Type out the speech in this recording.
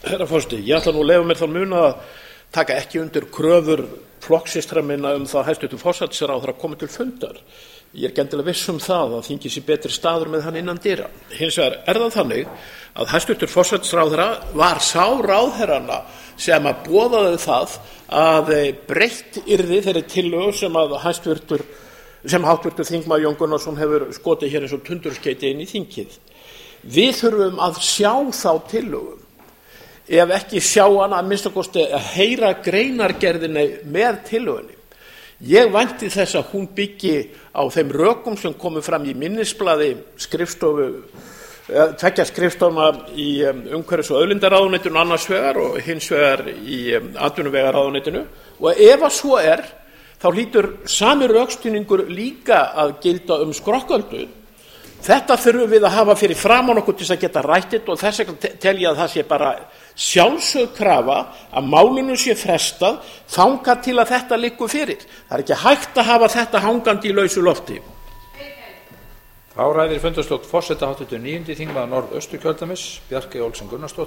Herra forseti, ég ætla nú að leyfa mér þann mun að taka ekki undir kröfur flokkssystra minna það að hæstvirtur forsætisráðherra komi til fundar. Ég ekki endilega viss það að þingið sé betri staður með hann innan dyra. Hins vegar það þannig að hæstvirtur forsætisráðherra var sá ráðherranna sem að boðaði það að breytt yrði þeirri tillögu sem háttvirtur þingmaður Jón Gunnarsson hefur skotið hér eins og tundurskeyti inn í þingið. Við þurfum að sjá þá tillögu, ef ekki sjá hana að minnsta kosti að heyra greinargerðinni með tillögunni. Ég vænti þess að hún byggi á þeim rökum sem komu fram í minnisblaði tveggja skrifstofna í umhverfis- og auðlindaráðuneytinu annars vegar og hins vegar í atvinnuvegaráðuneytinu, og ef að svo þá hlýtur sami rökstuðningur líka að gilda skrokköldu. Þetta þurfum við að hafa fyrir framan okkur til að geta rætt þetta, og þess vegna tel ég að það sé bara sjálfsögð krafa að málinu sé frestað þangað til að þetta liggur fyrir. Það ekki hægt að hafa þetta hangandi í lausu lofti. Þá ræðir fundarstjórn forseta háttvirtur 9. þingmaður Norðausturkjördæmis, Bjarkey Olsen Gunnarsdóttir.